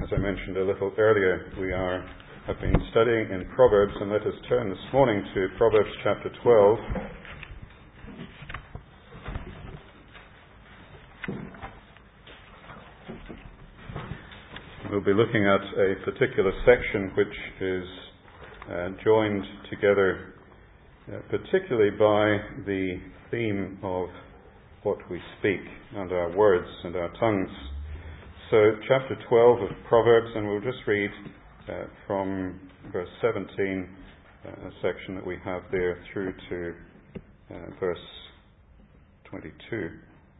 As I mentioned a little earlier, we have been studying in Proverbs, and let us turn this morning to Proverbs chapter 12. We'll be looking at a particular section which is joined together particularly by the theme of what we speak and our words and our tongues. So chapter 12 of Proverbs, and we'll just read from verse 17, a section that we have there, through to verse 22.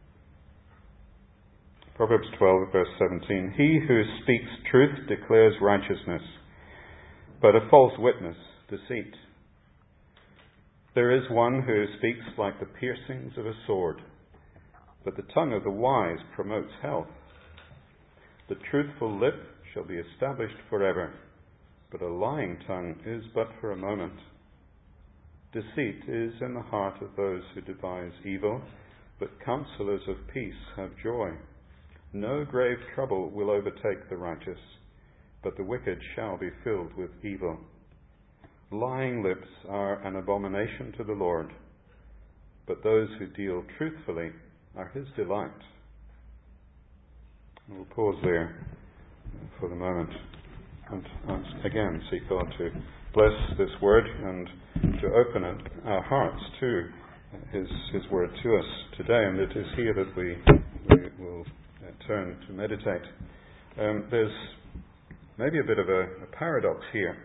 Proverbs 12, verse 17. He who speaks truth declares righteousness, but a false witness, deceit. There is one who speaks like the piercings of a sword, but the tongue of the wise promotes health. The truthful lip shall be established forever, but a lying tongue is but for a moment. Deceit is in the heart of those who devise evil, but counselors of peace have joy. No grave trouble will overtake the righteous, but the wicked shall be filled with evil. Lying lips are an abomination to the Lord, but those who deal truthfully are his delight. We'll pause there for the moment and again seek God to bless this word and to open our hearts to His word to us today. And it is here that we will turn to meditate. There's maybe a bit of a paradox here.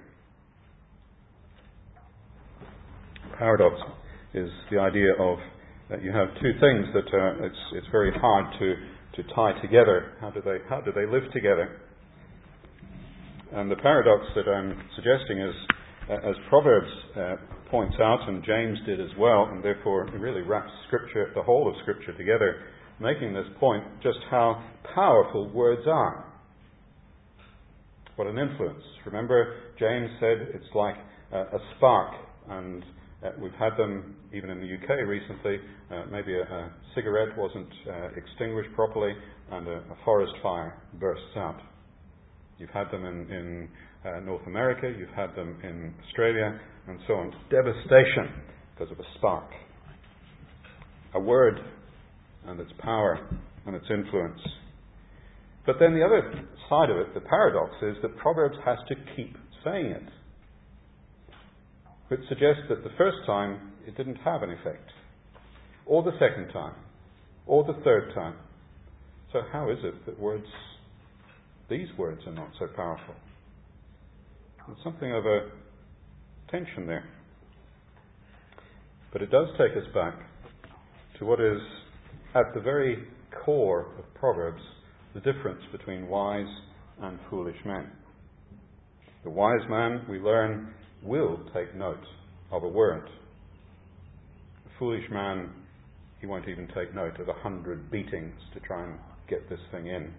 Paradox is the idea of that you have two things that it's very hard to tie together. How do they live together? And the paradox that I'm suggesting is, as Proverbs points out, and James did as well, and therefore it really wraps Scripture, the whole of Scripture together, making this point just how powerful words are. What an influence. Remember, James said it's like a spark, and we've had them even in the UK recently. Maybe a cigarette wasn't extinguished properly and a forest fire bursts out. You've had them in North America, you've had them in Australia, and so on. Devastation because of a spark. A word and its power and its influence. But then the other side of it, the paradox, is that Proverbs has to keep saying it. Which suggests that the first time it didn't have an effect, or the second time, or the third time. So how is it that these words are not so powerful? There's something of a tension there. But it does take us back to what is at the very core of Proverbs, the difference between wise and foolish men. The wise man, we learn, will take note of a word. The foolish man, he won't even take note of 100 beatings to try and get this thing in.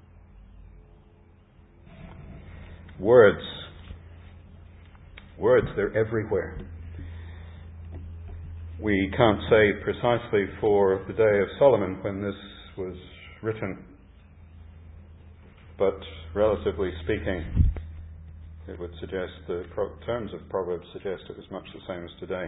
Words, they're everywhere. We can't say precisely for the day of Solomon when this was written, but relatively speaking, it would suggest the terms of Proverbs suggest it was much the same as today.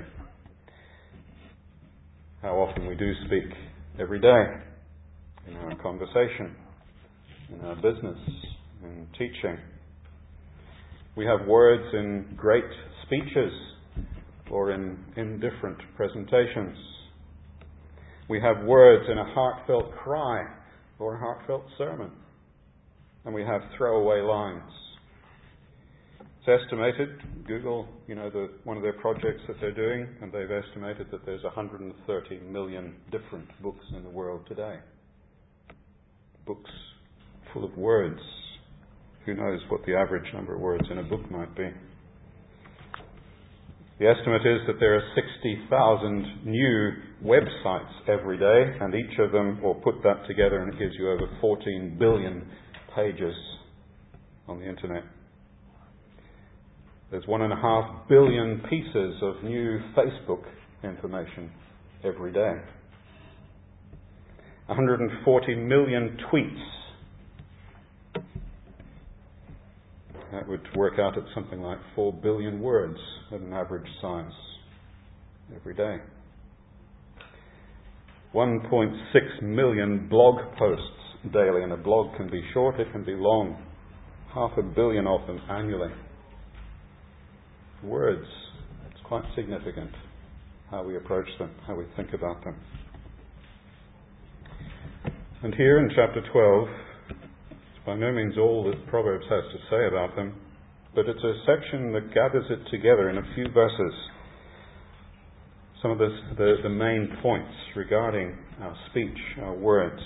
How often we do speak every day in our conversation, in our business, in teaching. We have words in great speeches or in indifferent presentations. We have words in a heartfelt cry or a heartfelt sermon. And we have throwaway lines. It's estimated, Google, one of their projects that they're doing, and they've estimated that there's 130 million different books in the world today. Books full of words. Who knows what the average number of words in a book might be. The estimate is that there are 60,000 new websites every day, and each of them, or put that together, and it gives you over 14 billion pages on the internet. There's 1.5 billion pieces of new Facebook information every day. 140 million tweets That would work out at something like 4 billion words at an average size every day. 1.6 million blog posts daily, and a blog can be short, it can be long. 500 million of them annually. Words, it's quite significant how we approach them, how we think about them. And here in chapter 12, it's by no means all that Proverbs has to say about them, but it's a section that gathers it together in a few verses. Some of the main points regarding our speech, our words.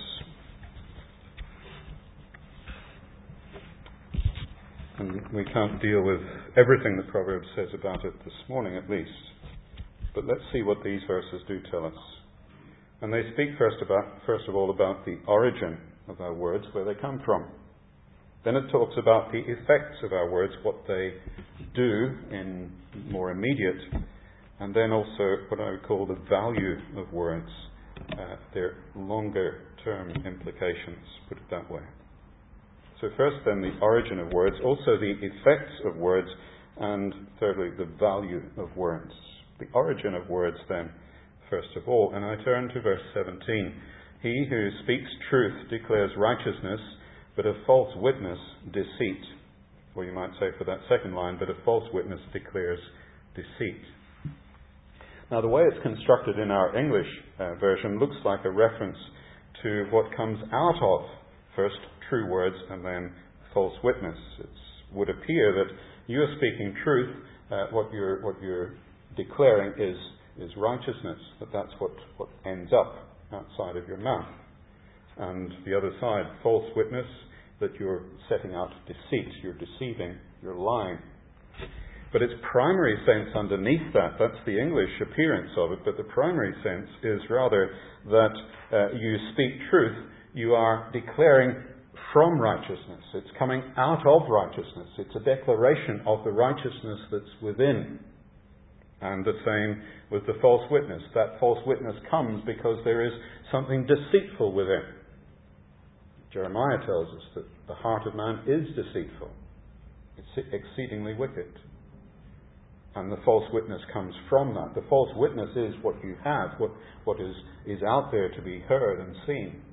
And we can't deal with everything that Proverbs says about it this morning at least. But let's see what these verses do tell us. And they speak first of all about the origin of our words, where they come from. Then it talks about the effects of our words, what they do in more immediate, and then also what I would call the value of words, their longer term implications, put it that way. So first then the origin of words, also the effects of words, and thirdly the value of words. The origin of words then, first of all, and I turn to verse 17. He who speaks truth declares righteousness, but a false witness deceit. Or you might say for that second line, but a false witness declares deceit. Now the way it's constructed in our English version looks like a reference to what comes out of first true words and then false witness. It would appear that you are speaking truth, what you're declaring is righteousness, that's what ends up outside of your mouth. And the other side, false witness, that you're setting out deceit, you're deceiving, you're lying. But its primary sense underneath that's the English appearance of it, but the primary sense is rather that you speak truth, you are declaring from righteousness. It's coming out of righteousness. It's a declaration of the righteousness that's within. And the same with the false witness. That false witness comes because there is something deceitful within. Jeremiah tells us that the heart of man is deceitful. It's exceedingly wicked. And the false witness comes from that. The false witness is what you have, what is out there to be heard and seen,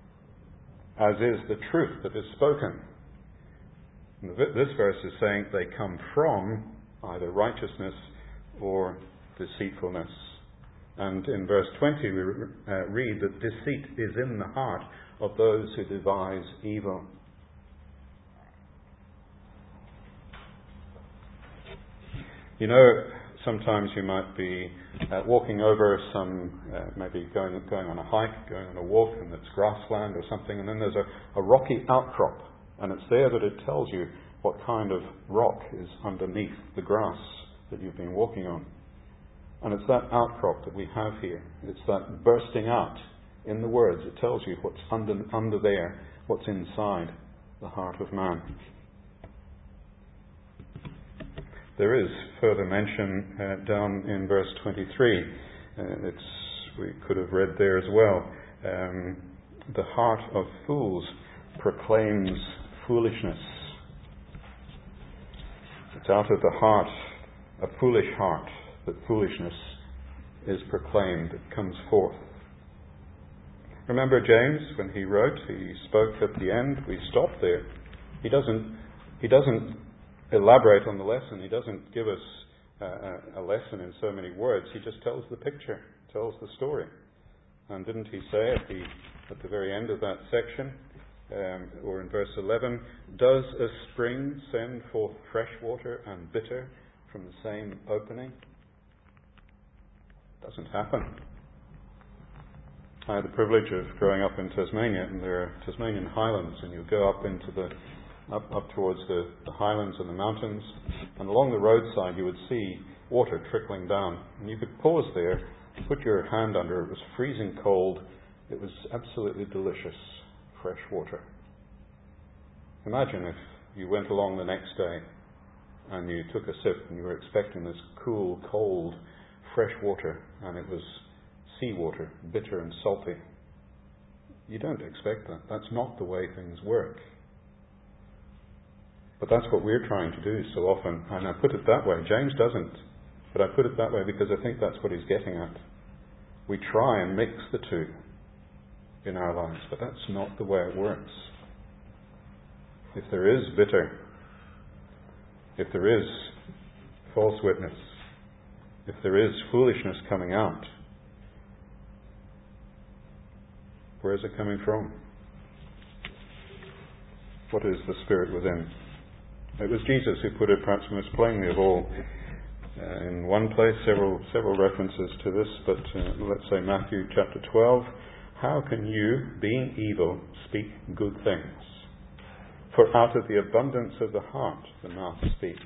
as is the truth that is spoken. And this verse is saying they come from either righteousness or deceitfulness. And in verse 20 we read that deceit is in the heart of those who devise evil. You know, sometimes you might be walking over some, maybe going on a hike, going on a walk, and it's grassland or something, and then there's a rocky outcrop, and it's there that it tells you what kind of rock is underneath the grass that you've been walking on. And it's that outcrop that we have here. It's that bursting out in the words. It tells you what's under there, what's inside the heart of man. There is further mention down in verse 23. We could have read there as well. The heart of fools proclaims foolishness. It's out of the heart, a foolish heart, that foolishness is proclaimed, it comes forth. Remember James, when he wrote, he spoke at the end, we stopped there. He doesn't elaborate on the lesson, he doesn't give us a lesson in so many words, he just tells the picture, tells the story. And didn't he say at the very end of that section, or in verse 11, does a spring send forth fresh water and bitter from the same opening? Doesn't happen. I had the privilege of growing up in Tasmania, and there are Tasmanian highlands, and you go up into up towards the highlands and the mountains, and along the roadside you would see water trickling down, and you could pause there, put your hand under it. It was freezing cold. It was absolutely delicious, fresh water. Imagine if you went along the next day and you took a sip and you were expecting this cool, cold, fresh water, and it was seawater, bitter and salty. You don't expect that. That's not the way things work. But that's what we're trying to do so often. And I put it that way. James doesn't. But I put it that way because I think that's what he's getting at. We try and mix the two in our lives, but that's not the way it works. If there is bitter, if there is false witness, if there is foolishness coming out, where is it coming from? What is the spirit within? It was Jesus who put it perhaps most plainly of all. In one place, several references to this, but let's say Matthew chapter 12. How can you, being evil, speak good things? For out of the abundance of the heart, the mouth speaks.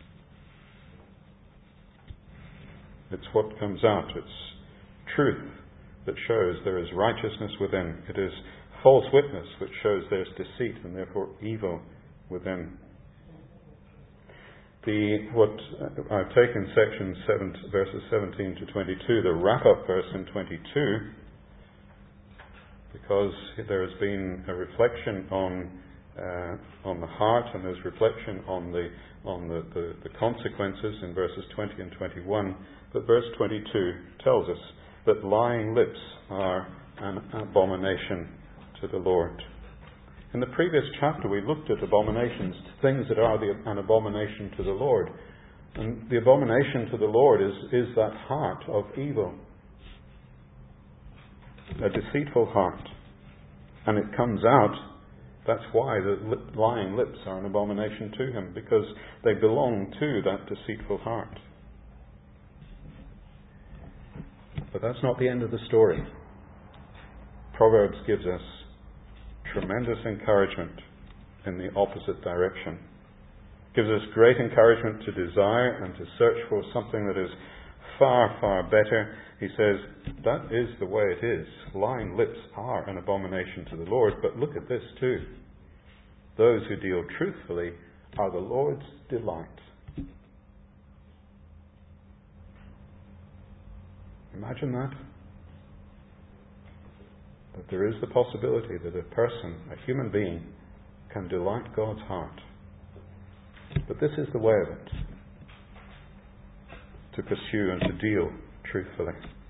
It's what comes out. It's truth that shows there is righteousness within. It is false witness which shows there's deceit and therefore evil within. What I've taken section 7, verses 17 to 22, the wrap-up verse in 22, because there has been a reflection on the heart, and there's reflection on the consequences in verses 20 and 21. But verse 22 tells us that lying lips are an abomination to the Lord. In the previous chapter we looked at abominations, things that are an abomination to the Lord. And the abomination to the Lord is that heart of evil. A deceitful heart. And it comes out, that's why the lying lips are an abomination to him, because they belong to that deceitful heart. But that's not the end of the story. Proverbs gives us tremendous encouragement in the opposite direction. Gives us great encouragement to desire and to search for something that is far, far better. He says, that is the way it is. Lying lips are an abomination to the Lord, but look at this too. Those who deal truthfully are the Lord's delight. Imagine that. That there is the possibility that a person, a human being, can delight God's heart. But this is the way of it. To pursue and to deal truthfully.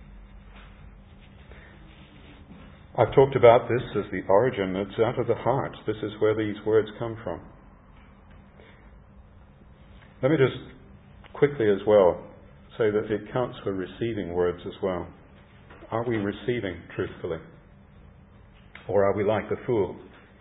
I've talked about this as the origin. It's out of the heart. This is where these words come from. Let me just quickly as well say that it counts for receiving words as well. Are we receiving truthfully? Or are we like the fool?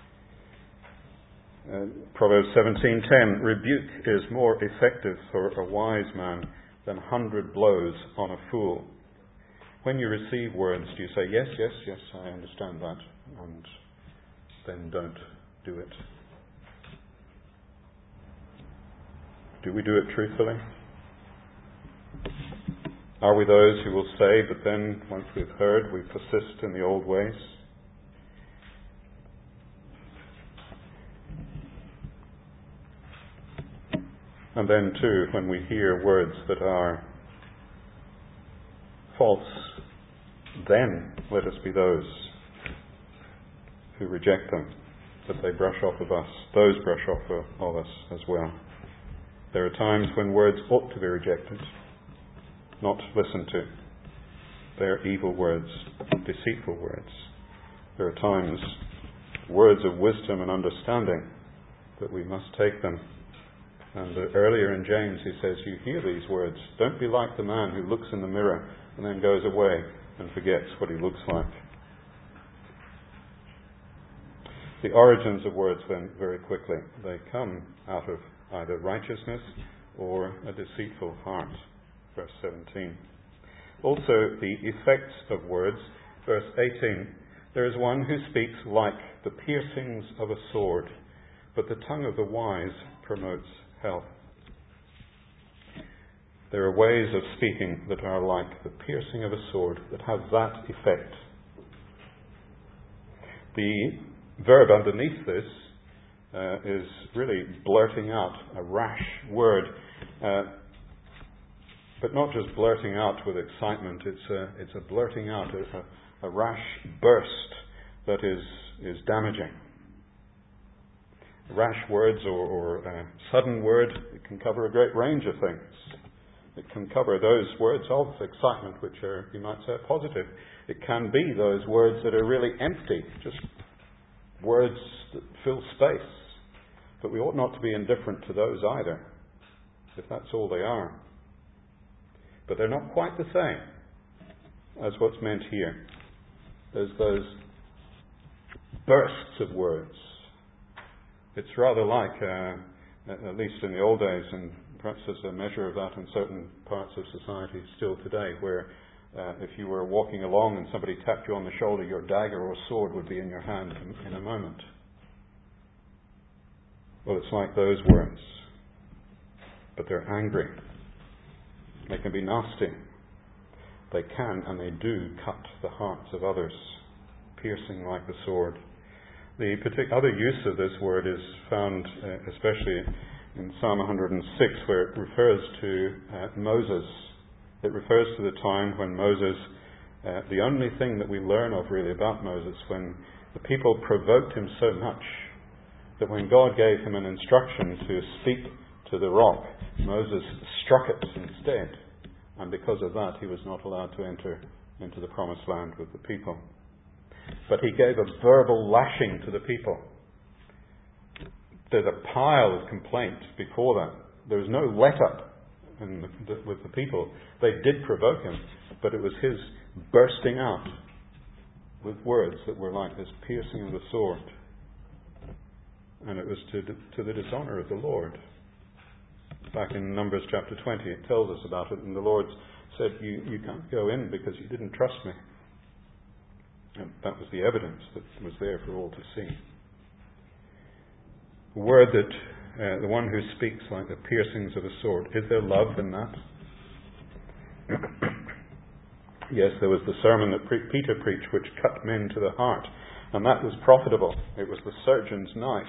Proverbs 17:10, rebuke is more effective for a wise man than 100 blows on a fool. When you receive words, do you say, yes, yes, yes, I understand that, and then don't do it? Do we do it truthfully? Are we those who will say, but then once we've heard, we persist in the old ways? And then too, when we hear words that are false, then let us be those who reject them, that they brush off of us. Those brush off of us as well. There are times when words ought to be rejected, not listened to. They are evil words, deceitful words. There are times, words of wisdom and understanding, that we must take them. And earlier in James he says, you hear these words, don't be like the man who looks in the mirror and then goes away and forgets what he looks like. The origins of words then, very quickly, they come out of either righteousness or a deceitful heart. Verse 17. Also the effects of words. Verse 18. There is one who speaks like the piercings of a sword, but the tongue of the wise promotes health. There are ways of speaking that are like the piercing of a sword, that have that effect. The verb underneath this is really blurting out a rash word, but not just blurting out with excitement. It's a blurting out, a rash burst that is damaging. rash words or a sudden word. It can cover a great range of things. It can cover those words of excitement which are, you might say, positive. It can be those words that are really empty, just words that fill space. But we ought not to be indifferent to those either, if that's all they are. But they're not quite the same as what's meant here. There's those bursts of words. It's rather like, at least in the old days, and perhaps there's a measure of that in certain parts of society still today, where if you were walking along and somebody tapped you on the shoulder, your dagger or sword would be in your hand in a moment. Well, it's like those words. But they're angry. They can be nasty. They can and they do cut the hearts of others, piercing like the sword. The other use of this word is found especially in Psalm 106, where it refers to Moses. It refers to the time when Moses, the only thing that we learn of really about Moses, when the people provoked him so much that when God gave him an instruction to speak to the rock, Moses struck it instead. And because of that, he was not allowed to enter into the promised land with the people. But he gave a verbal lashing to the people. There's a pile of complaint before that. There was no let-up with the people. They did provoke him, but it was his bursting out with words that were like this piercing of the sword. And it was to the dishonour of the Lord. Back in Numbers chapter 20, it tells us about it, and the Lord said, you can't go in because you didn't trust me. And that was the evidence that was there for all to see. The word that the one who speaks like the piercings of a sword, is there love in that? Yes, there was the sermon that Peter preached which cut men to the heart, and that was profitable. It was the surgeon's knife.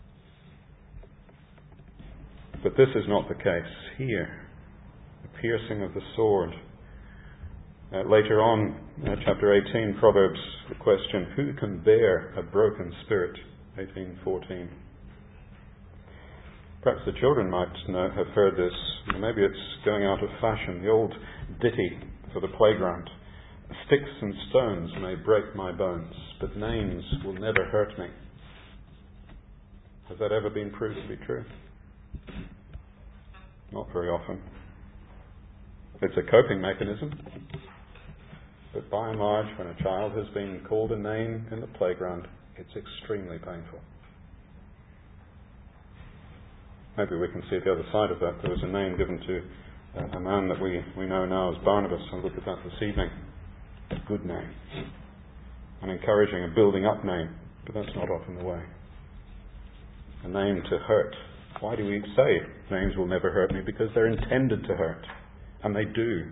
But this is not the case here. The piercing of the sword. Later on, chapter 18, Proverbs, the question, who can bear a broken spirit? 18:14. Perhaps the children might have heard this. Maybe it's going out of fashion. The old ditty for the playground. Sticks and stones may break my bones, but names will never hurt me. Has that ever been proved to be true? Not very often. It's a coping mechanism. But by and large, when a child has been called a name in the playground, it's extremely painful. Maybe we can see the other side of that. There was a name given to a man that we know now as Barnabas. I'll look at that this evening. A good name. An encouraging, a building up name. But that's not often the way. A name to hurt. Why do we say names will never hurt me? Because they're intended to hurt. And they do.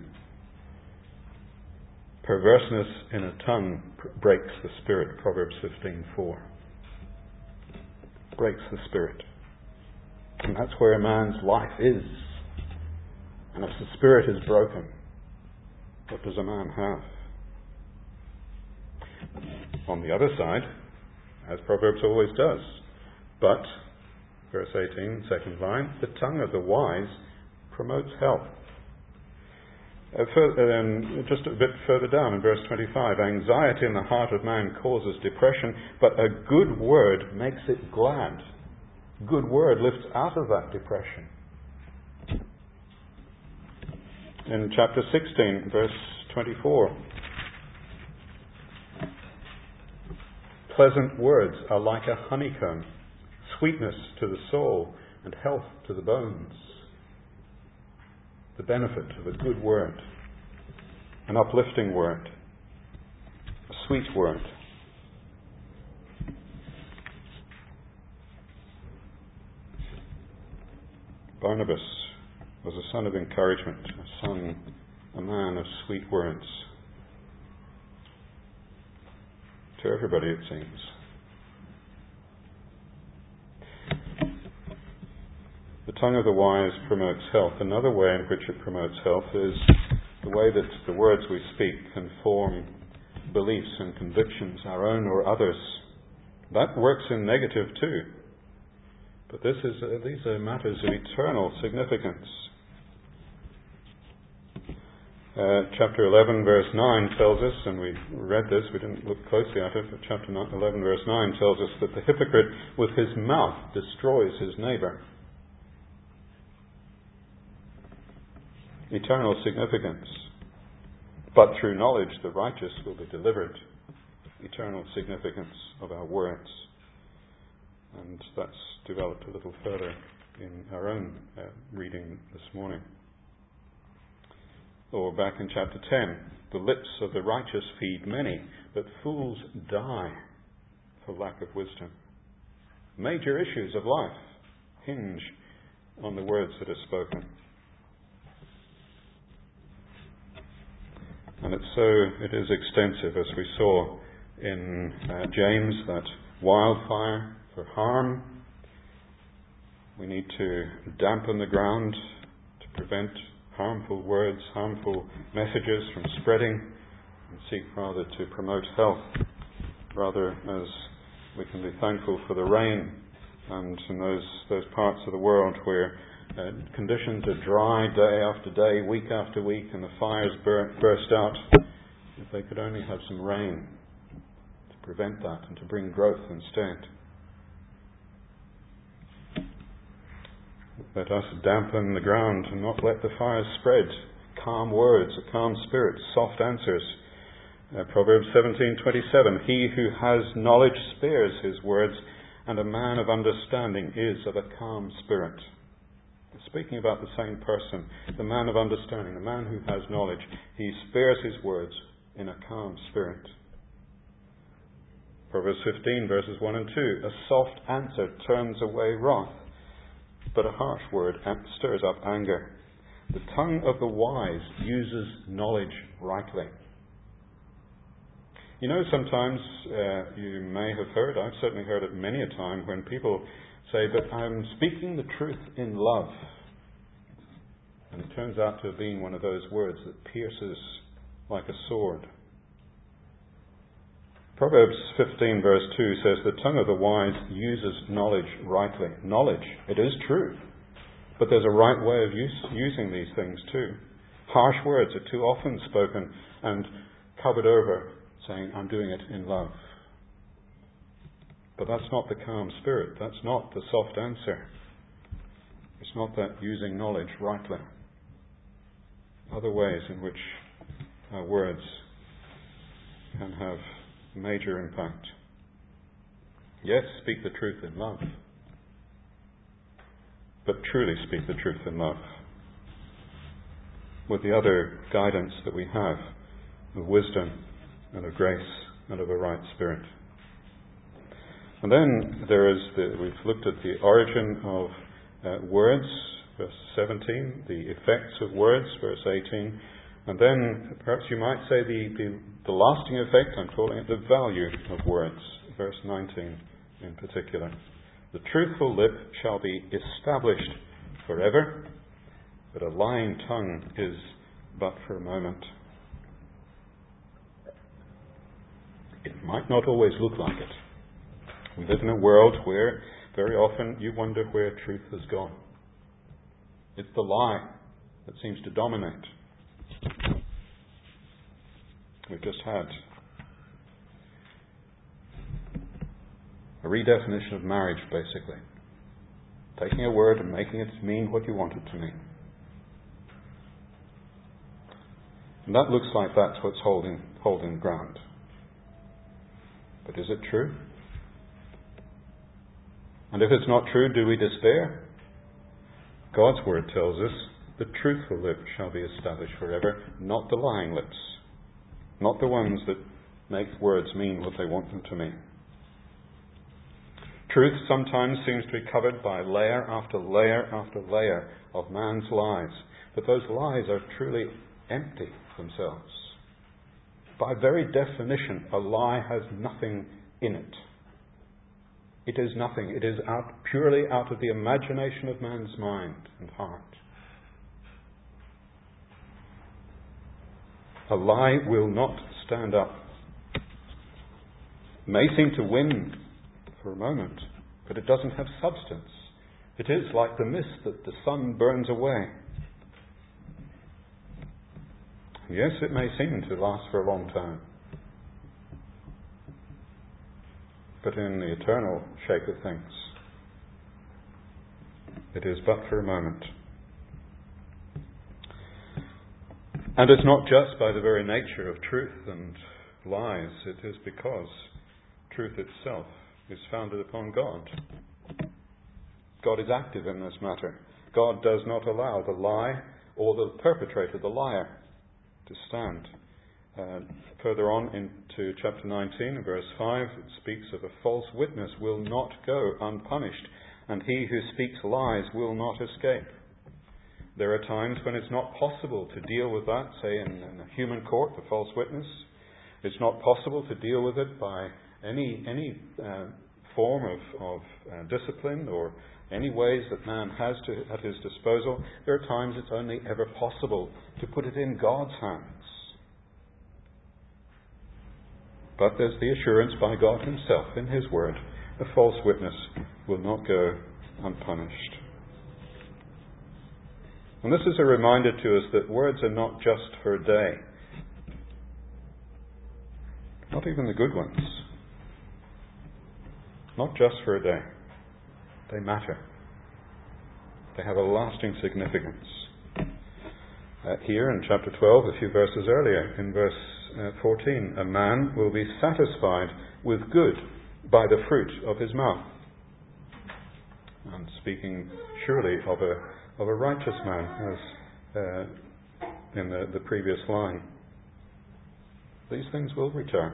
Perverseness in a tongue breaks the spirit. Proverbs 15:4. Breaks the spirit. And that's where a man's life is. And if the spirit is broken, what does a man have? On the other side, as Proverbs always does, but, verse 18, second line, the tongue of the wise promotes health. Just a bit further down in verse 25, anxiety in the heart of man causes depression, but a good word makes it glad. Good word lifts out of that depression. In chapter 16, verse 24, pleasant words are like a honeycomb, sweetness to the soul and health to the bones. The benefit of a good word, an uplifting word, a sweet word. Barnabas was a son of encouragement, a man of sweet words. To everybody, it seems. The tongue of the wise promotes health. Another way in which it promotes health is the way that the words we speak can form beliefs and convictions, our own or others. That works in negative too. But these are matters of eternal significance. Chapter 11 verse 9 tells us, and we read this, we didn't look closely at it, but chapter 11 verse 9 tells us that the hypocrite with his mouth destroys his neighbour. Eternal significance. But through knowledge the righteous will be delivered. Eternal significance of our words. And that's developed a little further in our own reading this morning. Or back in chapter 10, the lips of the righteous feed many, but fools die for lack of wisdom. Major issues of life hinge on the words that are spoken. And it is extensive, as we saw in James, that wildfire for harm. We need to dampen the ground to prevent harmful words, harmful messages from spreading, and seek rather to promote health, rather as we can be thankful for the rain, and in those parts of the world where conditions are dry day after day, week after week, and the fires burst out. If they could only have some rain to prevent that and to bring growth instead. Let us dampen the ground and not let the fires spread. Calm words, a calm spirit, soft answers. Proverbs 17:27. He who has knowledge spares his words, and a man of understanding is of a calm spirit. Speaking about the same person, the man of understanding, the man who has knowledge, he spares his words in a calm spirit. Proverbs 15 verses 1 and 2. A soft answer turns away wrath, but a harsh word stirs up anger. The tongue of the wise uses knowledge rightly. You know, sometimes you may have heard, I've certainly heard it many a time, when people say, but I'm speaking the truth in love. And it turns out to have been one of those words that pierces like a sword. Proverbs 15 verse 2 says, the tongue of the wise uses knowledge rightly. Knowledge, it is true. But there's a right way of using these things too. Harsh words are too often spoken and covered over, saying, I'm doing it in love. But that's not the calm spirit. That's not the soft answer. It's not that using knowledge rightly. Other ways in which our words can have major impact. Yes, speak the truth in love. But truly speak the truth in love. With the other guidance that we have of wisdom and of grace and of a right spirit. And then we've looked at the origin of words, verse 17, the effects of words, verse 18, and then perhaps you might say the lasting effect, I'm calling it the value of words, verse 19 in particular. The truthful lip shall be established forever, but a lying tongue is but for a moment. It might not always look like it. We live in a world where very often you wonder where truth has gone. It's the lie that seems to dominate. We've just had a redefinition of marriage, basically. Taking a word and making it mean what you want it to mean. And that looks like that's what's holding ground. But is it true? And if it's not true, do we despair? God's word tells us, the truthful lip shall be established forever, not the lying lips. Not the ones that make words mean what they want them to mean. Truth sometimes seems to be covered by layer after layer after layer of man's lies. But those lies are truly empty themselves. By very definition, a lie has nothing in it. It is nothing. It is purely out of the imagination of man's mind and heart. A lie will not stand up. May seem to win for a moment, but it doesn't have substance. It is like the mist that the sun burns away. Yes, it may seem to last for a long time, but in the eternal shape of things, it is but for a moment. And it's not just by the very nature of truth and lies, it is because truth itself is founded upon God. God is active in this matter. God does not allow the lie or the perpetrator, the liar, to stand. Further on into chapter 19, verse 5, it speaks of a false witness will not go unpunished, and he who speaks lies will not escape. There are times when it's not possible to deal with that, say in a human court, the false witness. It's not possible to deal with it by any form of discipline or any ways that man has at his disposal. There are times it's only ever possible to put it in God's hands. But there's the assurance by God himself in his word, a false witness will not go unpunished. And this is a reminder to us that words are not just for a day. Not even the good ones. Not just for a day. They matter. They have a lasting significance. Here in chapter 12, a few verses earlier, in verse 14, a man will be satisfied with good by the fruit of his mouth. And speaking surely of a righteous man, as in the previous line. These things will return.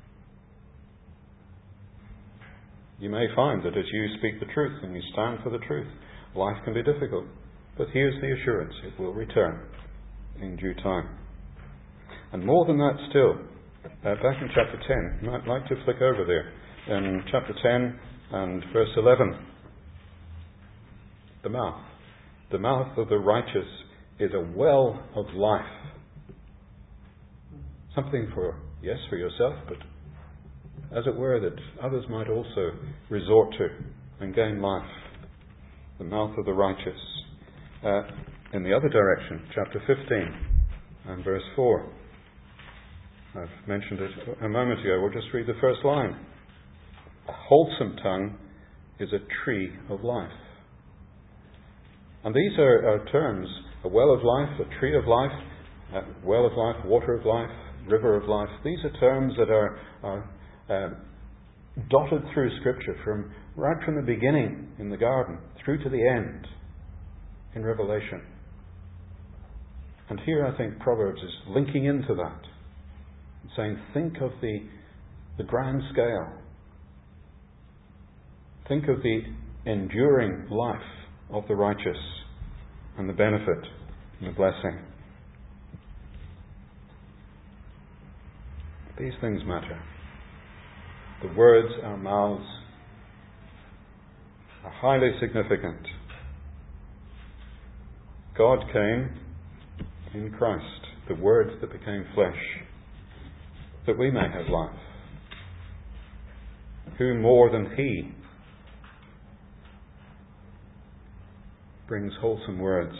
You may find that as you speak the truth and you stand for the truth, life can be difficult. But here's the assurance, it will return in due time. And more than that still, back in chapter 10, you might like to flick over there, in chapter 10 and verse 11. The mouth of the righteous is a well of life. Something for yourself, but as it were, that others might also resort to and gain life. The mouth of the righteous. In the other direction, chapter 15 and verse 4. I've mentioned it a moment ago. We'll just read the first line. A wholesome tongue is a tree of life. And these are terms, a well of life, a tree of life, a well of life, water of life, river of life. These are terms that are dotted through Scripture right from the beginning in the garden through to the end in Revelation. And here I think Proverbs is linking into that, saying, think of the grand scale. Think of the enduring life of the righteous and the benefit and the blessing. These things matter. The words, our mouths, are highly significant. God came in Christ, the Word that became flesh, that we may have life. Who more than He brings wholesome words,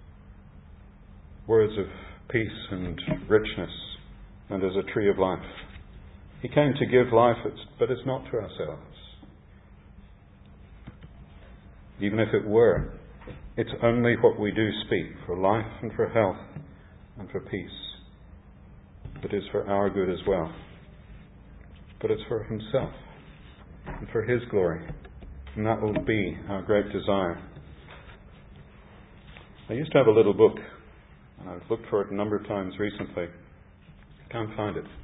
words of peace and richness, and as a tree of life. He came to give life, but it's not to ourselves. Even if it were, it's only what we do speak for life and for health and for peace that is for our good as well. But it's for Himself and for His glory. And that will be our great desire. I used to have a little book, and I've looked for it a number of times recently. I can't find it.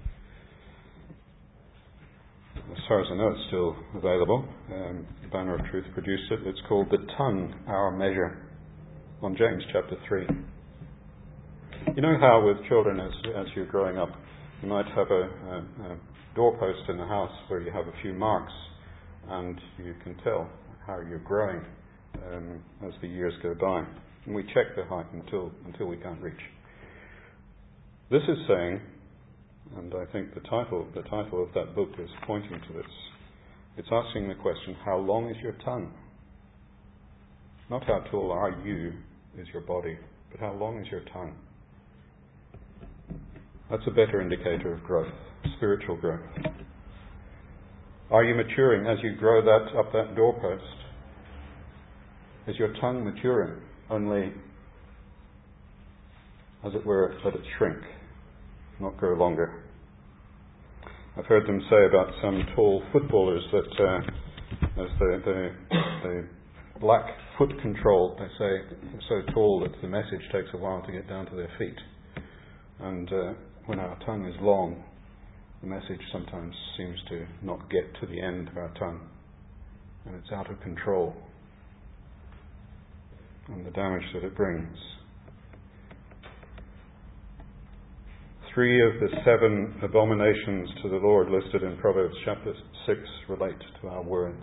As far as I know, it's still available. Banner of Truth produced it. It's called The Tongue, Our Measure, on James chapter 3. You know how with children, as you're growing up, you might have a doorpost in the house where you have a few marks, and you can tell how you're growing as the years go by. And we check the height until we can't reach. This is saying, and I think the title of that book is pointing to this. It's asking the question, how long is your tongue? Not how tall are you is your body, but how long is your tongue. That's a better indicator of growth, spiritual growth. Are you maturing as you grow that up that doorpost? Is your tongue maturing? Only, as it were, let it shrink, not grow longer. I've heard them say about some tall footballers that as the lack foot control, they say they're so tall that the message takes a while to get down to their feet. And when our tongue is long, the message sometimes seems to not get to the end of our tongue, and it's out of control, and the damage that it brings. 3 of the 7 abominations to the Lord listed in Proverbs chapter 6 relate to our words.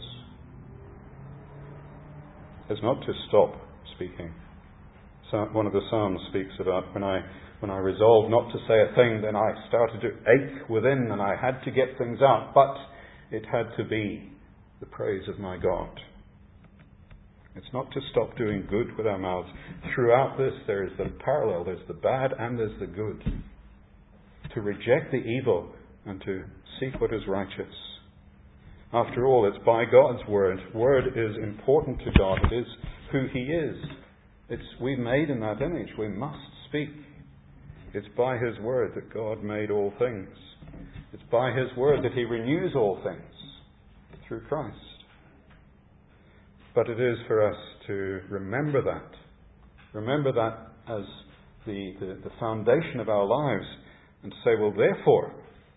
It's not to stop speaking. So one of the Psalms speaks about when I resolved not to say a thing, then I started to ache within and I had to get things out, but it had to be the praise of my God. It's not to stop doing good with our mouths. Throughout this there is the parallel, there's the bad and there's the good. To reject the evil and to seek what is righteous. After all, it's by God's word. Word is important to God. It is who He is. We're made in that image. We must speak. It's by His word that God made all things. It's by His word that He renews all things through Christ. But it is for us to remember that. Remember that as the foundation of our lives. And say, well, therefore,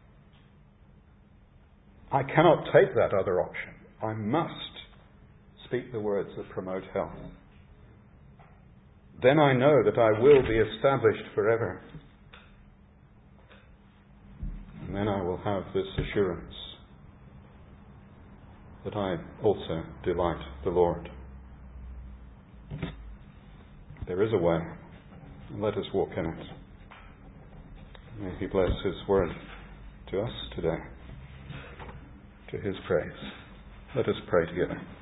I cannot take that other option. I must speak the words that promote health. Then I know that I will be established forever. And then I will have this assurance that I also delight the Lord. There is a way, and let us walk in it. May He bless His word to us today, to His praise. Let us pray together.